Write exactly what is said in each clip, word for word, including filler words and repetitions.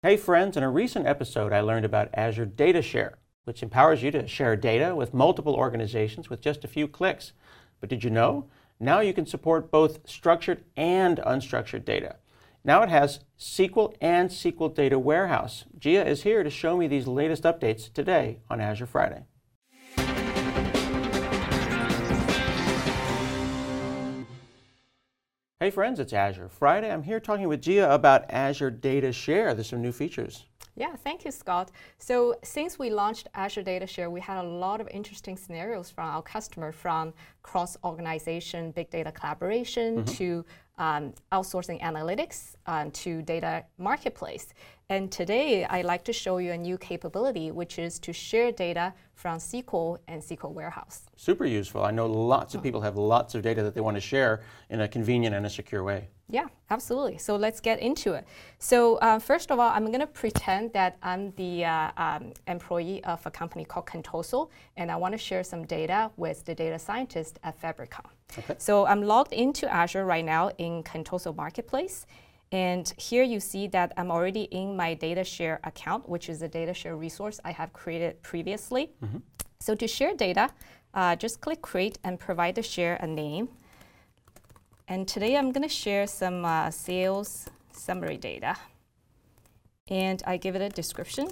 Hey friends, in a recent episode I learned about Azure Data Share, which empowers you to share data with multiple organizations with just a few clicks. But did you know? Now you can support both structured and unstructured data. Now it has S Q L and S Q L Data Warehouse. Gia is here to show me these latest updates today on Azure Friday. Hey friends, it's Azure Friday. I'm here talking with Gia about Azure Data Share. There's some new features. Yeah, thank you, Scott. So since we launched Azure Data Share, we had a lot of interesting scenarios from our customer, from cross-organization big data collaboration mm-hmm. to um, outsourcing analytics um, to data marketplace. And today, I'd like to show you a new capability, which is to share data from S Q L and S Q L Warehouse. Super useful. I know lots of people have lots of data that they want to share in a convenient and a secure way. Yeah, absolutely. So let's get into it. So uh, first of all, I'm going to pretend that I'm the uh, um, employee of a company called Contoso, and I want to share some data with the data scientist at Fabricom. Okay. So I'm logged into Azure right now in Contoso Marketplace. And here you see that I'm already in my data share account, which is a data share resource I have created previously. Mm-hmm. So to share data, uh, just click create and provide the share a name. And today I'm going to share some uh, sales summary data. And I give it a description.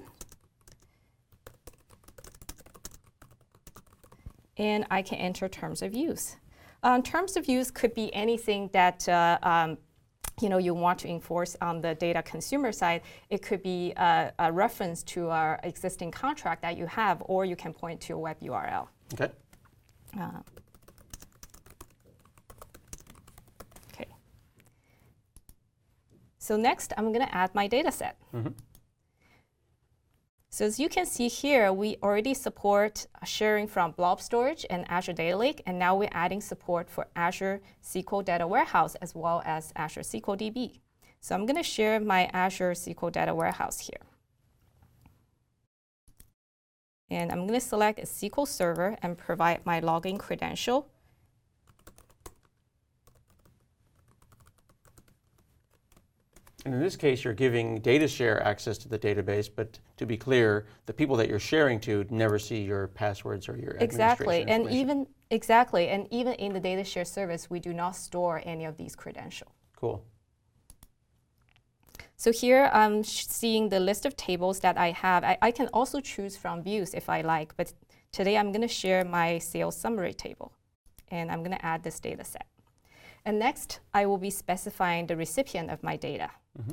And I can enter terms of use. Um, terms of use could be anything that uh, um, you know, you want to enforce on the data consumer side. It could be a, a reference to our existing contract that you have, or you can point to a web U R L. Okay. Uh, okay. So next, I'm going to add my data set. Mm-hmm. So as you can see here, we already support sharing from blob storage and Azure Data Lake, and now we're adding support for Azure S Q L Data Warehouse as well as Azure S Q L D B. So I'm going to share my Azure S Q L Data Warehouse here. And I'm going to select a S Q L Server and provide my login credential. And in this case, you're giving data share access to the database, but to be clear, the people that you're sharing to never see your passwords or your exactly, administration and even exactly, and even in the data share service, we do not store any of these credentials. Cool. So here I'm seeing the list of tables that I have. I, I can also choose from views if I like, but today I'm going to share my sales summary table, and I'm going to add this data set. And next, I will be specifying the recipient of my data. Mm-hmm.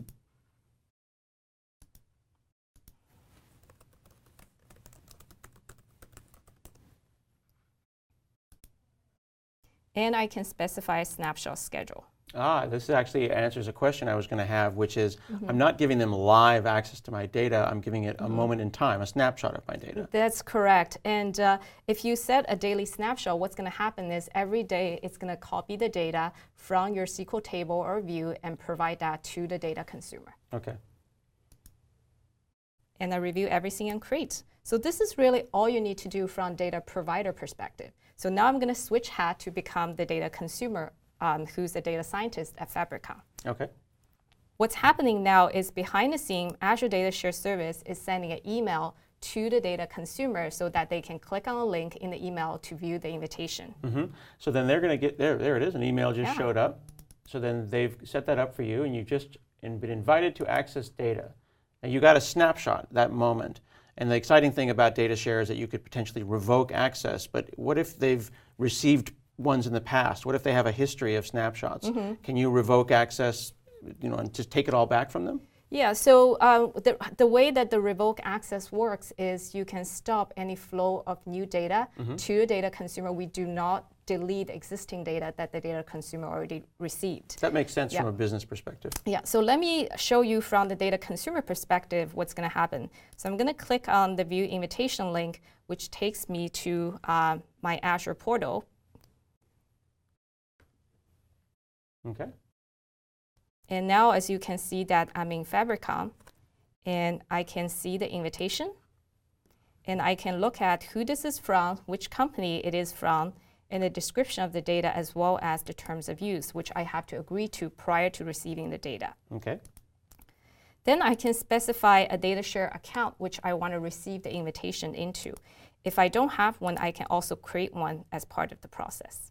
And I can specify a snapshot schedule. Ah, this actually answers a question I was going to have, which is mm-hmm. I'm not giving them live access to my data. I'm giving it a mm-hmm. moment in time, a snapshot of my data. That's correct. And uh, if you set a daily snapshot, what's going to happen is every day it's going to copy the data from your S Q L table or view and provide that to the data consumer. Okay. And I review everything and create. So this is really all you need to do from data provider perspective. So now I'm going to switch hat to become the data consumer, um, who's the data scientist at Fabricom. Okay. What's happening now is behind the scene, Azure Data Share Service is sending an email to the data consumer so that they can click on a link in the email to view the invitation. Mm-hmm. So then they're going to get, there, there it is, an email just yeah. showed up. So then they've set that up for you, and you've just been invited to access data. And you got a snapshot that moment. And the exciting thing about data share is that you could potentially revoke access. But what if they've received ones in the past? What if they have a history of snapshots? Mm-hmm. Can you revoke access, you know, and just take it all back from them? Yeah, so uh, the, the way that the revoke access works is you can stop any flow of new data mm-hmm. to a data consumer. We do not delete existing data that the data consumer already received. That makes sense yeah. from a business perspective. Yeah, so let me show you from the data consumer perspective what's going to happen. So I'm going to click on the view invitation link, which takes me to uh, my Azure portal. Okay. And now, as you can see, that I'm in Fabricom, and I can see the invitation, and I can look at who this is from, which company it is from, and the description of the data, as well as the terms of use, which I have to agree to prior to receiving the data. Okay. Then I can specify a data share account which I want to receive the invitation into. If I don't have one, I can also create one as part of the process.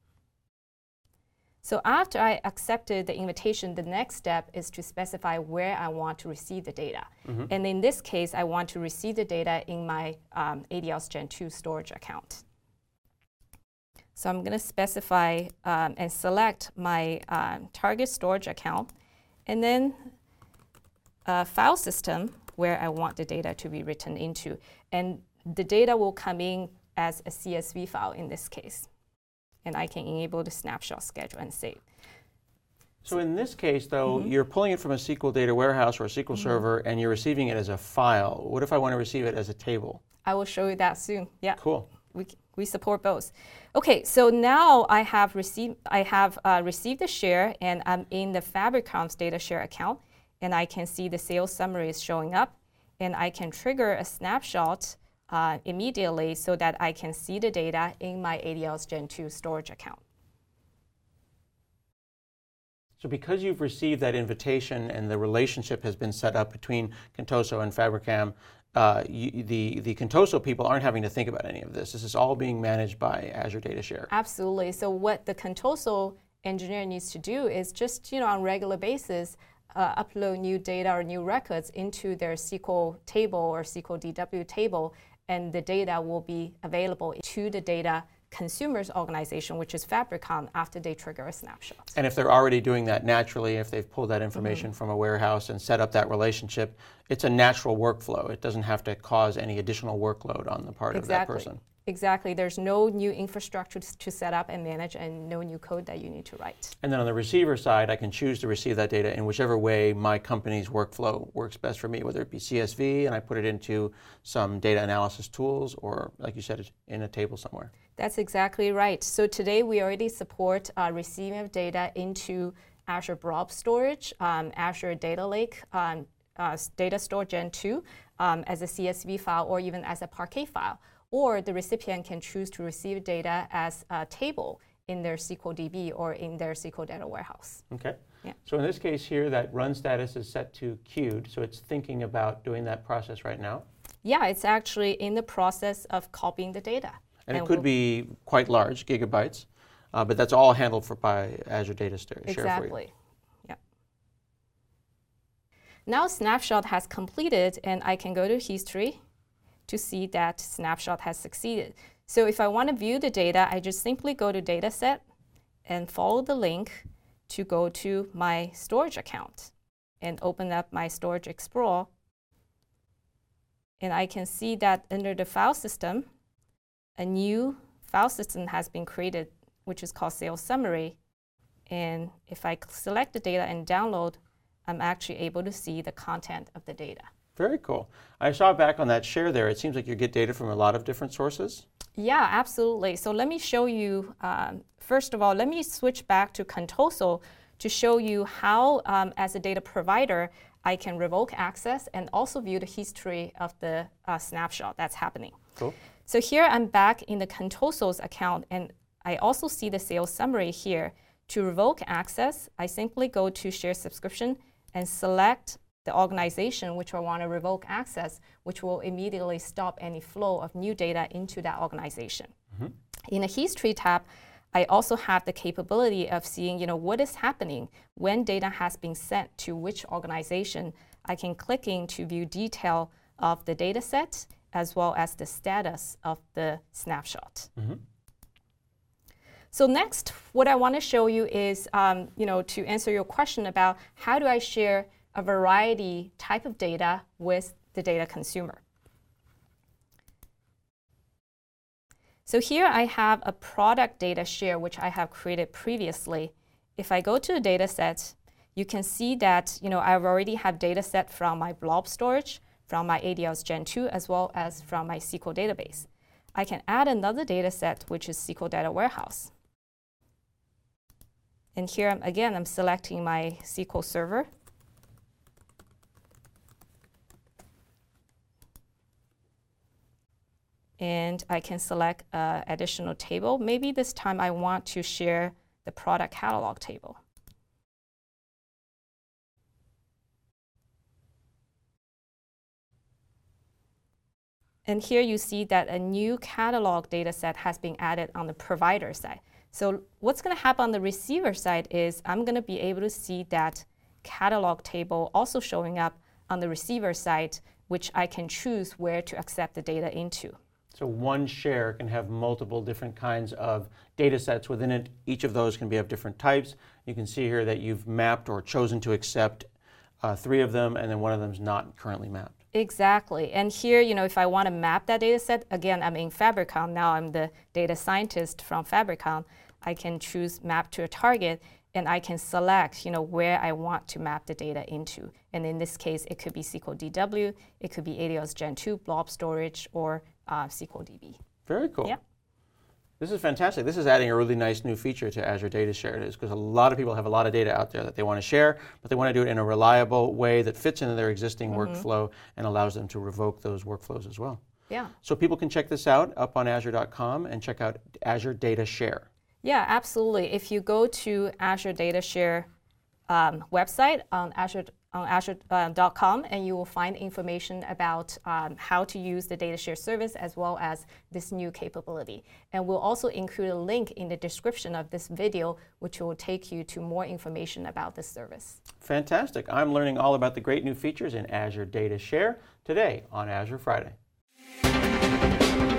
So after I accepted the invitation, the next step is to specify where I want to receive the data. Mm-hmm. And in this case, I want to receive the data in my um, A D L S Gen two storage account. So I'm going to specify um, and select my um, target storage account, and then a file system where I want the data to be written into. And the data will come in as a C S V file in this case. And I can enable the snapshot schedule and save. So in this case, though, mm-hmm. you're pulling it from a S Q L data warehouse or a S Q L mm-hmm. server, and you're receiving it as a file. What if I want to receive it as a table? I will show you that soon. Yeah. Cool. We, we support both. Okay, so now I have received I have uh, received the share, and I'm in the FabricComm's data share account, and I can see the sales summaries showing up, and I can trigger a snapshot Uh, immediately so that I can see the data in my A D L S Gen two storage account. So because you've received that invitation and the relationship has been set up between Contoso and FabricComm, uh, you, the, the Contoso people aren't having to think about any of this. This is all being managed by Azure Data Share. Absolutely. So what the Contoso engineer needs to do is just, you know, on a regular basis, uh, upload new data or new records into their S Q L table or S Q L D W table, and the data will be available to the data consumers organization, which is FabricComm, after they trigger a snapshot. And if they're already doing that naturally, if they've pulled that information mm-hmm. from a warehouse and set up that relationship, it's a natural workflow. It doesn't have to cause any additional workload on the part exactly. of that person. Exactly. There's no new infrastructure to set up and manage, and no new code that you need to write. And then on the receiver side, I can choose to receive that data in whichever way my company's workflow works best for me, whether it be C S V and I put it into some data analysis tools, or like you said, in a table somewhere. That's exactly right. So today we already support uh, receiving of data into Azure Blob Storage, um, Azure Data Lake, um, uh, Data Store Gen two um, as a C S V file, or even as a Parquet file. Or the recipient can choose to receive data as a table in their S Q L D B or in their S Q L data warehouse. Okay. Yeah. So in this case here, that run status is set to queued, so it's thinking about doing that process right now? Yeah, it's actually in the process of copying the data. And, and it could we'll be quite large, gigabytes, uh, but that's all handled for by Azure Data Share for you. Exactly. Yeah. Now snapshot has completed, and I can go to history to see that snapshot has succeeded. So if I want to view the data, I just simply go to Dataset and follow the link to go to my storage account and open up my Storage Explorer. And I can see that under the file system, a new file system has been created, which is called Sales Summary. And if I select the data and download, I'm actually able to see the content of the data. Very cool. I saw back on that share there, it seems like you get data from a lot of different sources. Yeah, absolutely. So let me show you, um, first of all, let me switch back to Contoso to show you how, um, as a data provider, I can revoke access and also view the history of the uh, snapshot that's happening. Cool. So here I'm back in the Contoso's account, and I also see the sales summary here. To revoke access, I simply go to Share Subscription and select the organization which I want to revoke access, which will immediately stop any flow of new data into that organization. Mm-hmm. In the History tab, I also have the capability of seeing, you know, what is happening when data has been sent to which organization. I can click in to view detail of the data set as well as the status of the snapshot. Mm-hmm. So next, what I want to show you is, um, you know, to answer your question about how do I share a variety type of data with the data consumer. So here I have a product data share, which I have created previously. If I go to the data set, you can see that, you know, I already have data set from my blob storage, from my A D L S Gen two, as well as from my S Q L database. I can add another data set, which is S Q L Data Warehouse. And here, I'm, again, I'm selecting my S Q L Server. And I can select an additional table. Maybe this time I want to share the product catalog table. And here you see that a new catalog data set has been added on the provider side. So what's going to happen on the receiver side is I'm going to be able to see that catalog table also showing up on the receiver side, which I can choose where to accept the data into. So one share can have multiple different kinds of data sets within it. Each of those can be of different types. You can see here that you've mapped or chosen to accept uh, three of them, and then one of them is not currently mapped. Exactly. And here, you know, if I want to map that data set, again, I'm in Fabricon. Now I'm the data scientist from Fabricon. I can choose map to a target, and I can select, you know, where I want to map the data into. And in this case, it could be S Q L D W, it could be A D O S Gen two, blob storage, or uh, S Q L D B. Very cool. Yeah. This is fantastic. This is adding a really nice new feature to Azure Data Share. It is because a lot of people have a lot of data out there that they want to share, but they want to do it in a reliable way that fits into their existing mm-hmm. workflow and allows them to revoke those workflows as well. Yeah. So people can check this out up on azure dot com and check out Azure Data Share. Yeah, absolutely. If you go to Azure Data Share um, website on Azure on azure dot com, and you will find information about um, how to use the data share service as well as this new capability. And we'll also include a link in the description of this video, which will take you to more information about this service. Fantastic. I'm learning all about the great new features in Azure Data Share today on Azure Friday.